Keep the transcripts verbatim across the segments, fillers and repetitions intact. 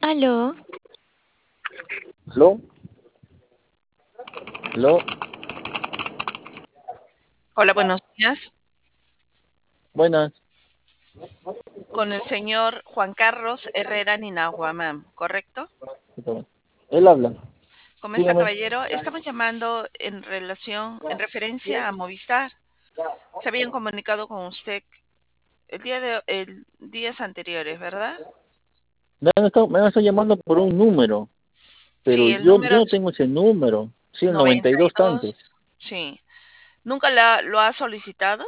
Aló, ¿Aló? ¿Aló? Hola, buenos días. Buenas. Con el señor Juan Carlos Herrera Ninahuamam, ¿correcto? Él habla. ¿Cómo está, Dígame. caballero? Estamos llamando en relación, en referencia a Movistar. Se habían comunicado con usted el día de el días anteriores, ¿verdad? Me han estado, me han estado llamando por un número, pero Sí, el yo, yo número no tengo ese número. Sí, el noventa noventa y y dos tantos. dos. Sí. ¿Nunca la, lo ha solicitado?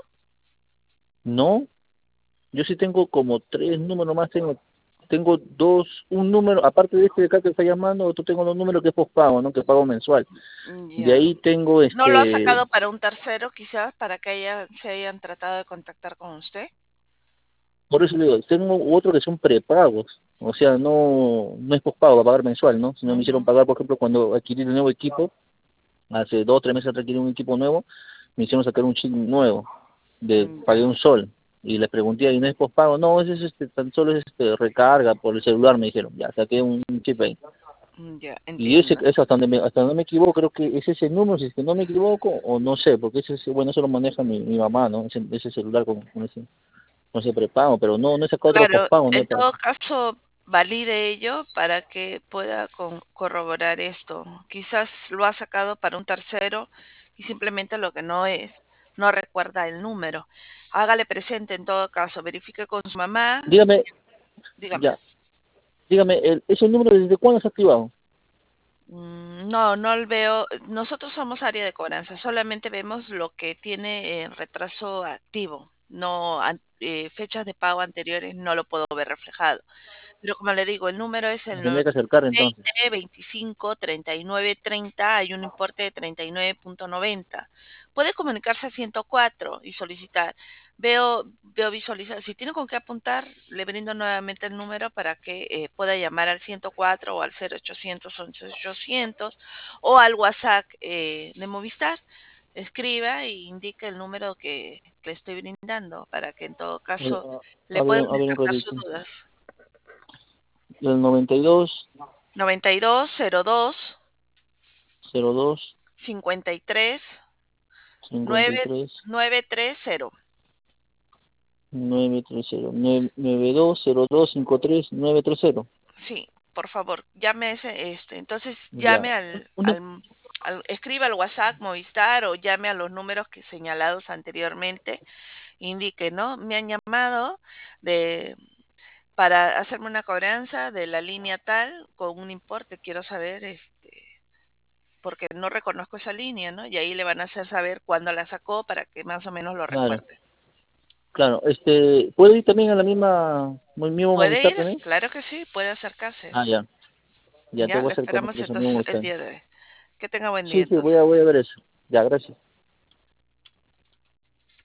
No, yo sí tengo como tres números más. Tengo tengo dos, un número, aparte de este de acá que está llamando, otro tengo dos números que es postpago, ¿no? Que pago mensual. De Ya. ahí tengo ¿No lo ha este, sacado para un tercero, quizás, para que haya, se hayan tratado de contactar con usted? por eso le digo, tengo otro que son prepagos. O sea, no, no es postpago, va a pagar mensual, ¿no? Si no me hicieron Ujú. pagar, por ejemplo, cuando adquirí el nuevo equipo, hace dos o tres meses adquirí un equipo nuevo, me hicieron sacar un chip nuevo, de Mm, pagué Ya. un sol, y les pregunté, ¿y no es pospago? No, ese es este, tan solo es este, recarga por el celular, me dijeron, ya, saqué un chip ahí. Mm, Ya, Y ese entiendo. es hasta donde me, hasta donde me equivoco, creo que es ese número, si es que no me equivoco, o no sé, porque ese, es- bueno, eso lo maneja mi, mi mamá, ¿no? Ese, ese celular con, con ese, con ese prepago, pero no, no he sacado otro Claro, pospago, ¿no? en Para- todo caso, valide ello para que pueda con- corroborar esto. Quizás lo ha sacado para un tercero y simplemente lo que no es, no recuerda el número. Hágale presente en todo caso, verifique con su mamá. Dígame, Dígame. ya, dígame, el, ese número desde cuándo se ha activado. Mm, No, no lo veo. Nosotros somos área de cobranza, solamente vemos lo que tiene eh, retraso activo. No, an- eh, fechas de pago anteriores no lo puedo ver reflejado. Pero como le digo, el número es el Tendría que acercar entonces. veinte, veinticinco, treinta y nueve, treinta, hay un importe de treinta y nueve punto noventa. Puede comunicarse a ciento cuatro y solicitar. Veo, veo visualizar. Si tiene con qué apuntar, le brindo nuevamente el número para que eh, pueda llamar al ciento cuatro o al cero ochocientos once ochocientos o al WhatsApp eh, de Movistar. Escriba e indique el número que le estoy brindando para que en todo A ver, caso a le a ver, puedan a ver un descartar sus ratito. dudas. El noventa y dos, noventa y dos cero dos cero dos, cincuenta y tres cincuenta y nueve tres, nueve tres cero. nueve tres cero, nueve dos cero dos cinco tres nueve tres cero. Sí, por favor, llame a ese, este, entonces Ya. llame al, Una, al, al- escriba al WhatsApp Movistar o llame a los números que señalados anteriormente, indique, ¿no? Me han llamado de para hacerme una cobranza de la línea tal con un importe, quiero saber, este, porque no reconozco esa línea, ¿no? Y ahí le van a hacer saber cuándo la sacó para que más o menos lo claro, recuerde. claro. Este, ¿puedo ir también a la misma, al mismo ¿Puede Movistar ir? también? Claro que sí, puede acercarse. Ah, ya. Ya te Ya, voy lo a hacer con esperamos entonces al mismo entonces el Movistar. día de hoy. Que tenga buen día Sí, sí, voy a, entonces. voy a ver eso. Ya, gracias.